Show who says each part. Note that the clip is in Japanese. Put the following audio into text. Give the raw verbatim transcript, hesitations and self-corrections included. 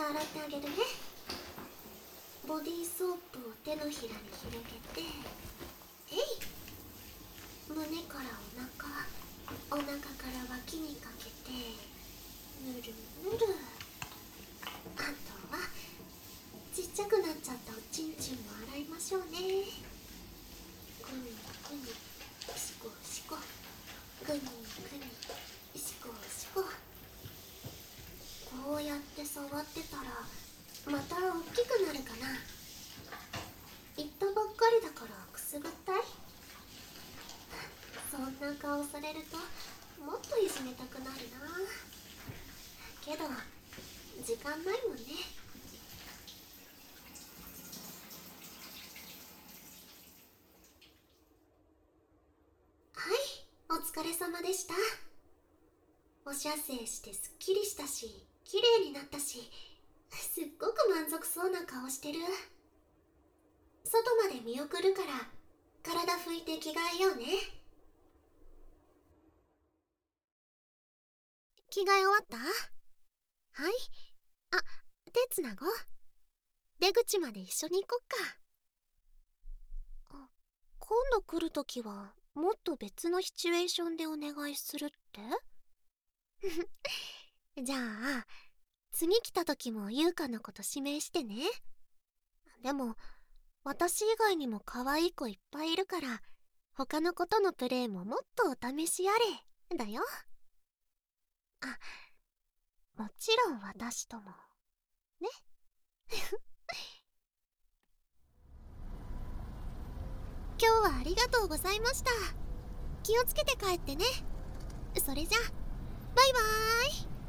Speaker 1: 洗ってあげるね。ボディーソープを手のひらに広げて、えい。胸からお腹、お腹から脇にかけてぬるぬる。あとはちっちゃくなっちゃったおちんちんも洗いましょうね。くにくにしこしこ、くにくにしこしこ。こうやって触ってたらまた大きくなるかな。言ったばっかりだからくすぐったい。そんな顔されるともっといじめたくなるな。けど時間ないもんね。はい、お疲れ様でした。お射精してすっきりしたし、綺麗になったし、すっごく満足そうな顔してる。外まで見送るから体拭いて着替えようね。着替え終わった？はい。あ、手つなごう。出口まで一緒に行こっか。あ、今度来るときはもっと別のシチュエーションでお願いするって？じゃあ次来た時も優香のこと指名してね。でも私以外にも可愛い子いっぱいいるから他の子とのプレイももっとお試しあれだよ。あ、もちろん私ともね。今日はありがとうございました。気をつけて帰ってね。それじゃバイバーイ。